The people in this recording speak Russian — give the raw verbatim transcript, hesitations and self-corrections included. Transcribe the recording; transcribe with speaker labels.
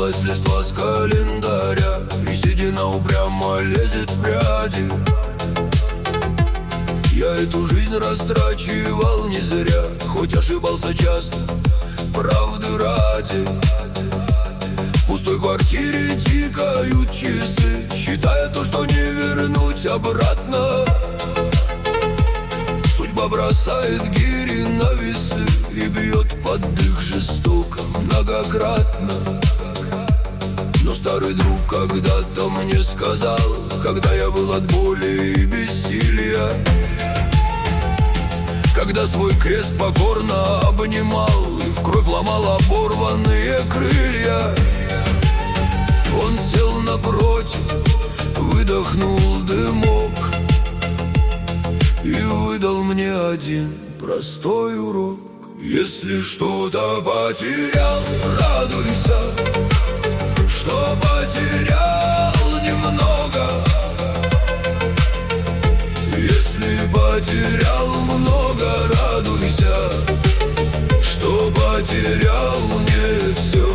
Speaker 1: Сломалась листва с календаря, и седина упрямо лезет в пряди. Я эту жизнь растрачивал не зря, хоть ошибался часто, правды ради. В пустой квартире тикают часы, считая то, что не вернуть обратно. Судьба бросает гири на весы и бьет под дых жестоко, многократно. Но старый друг когда-то мне сказал, когда я был от боли и бессилия, когда свой крест покорно обнимал и в кровь ломал оборванные крылья, он сел напротив, выдохнул дымок и выдал мне один простой урок. Если что-то потерял, радуйся, что потерял немного. Если потерял много, радуйся, что потерял не все.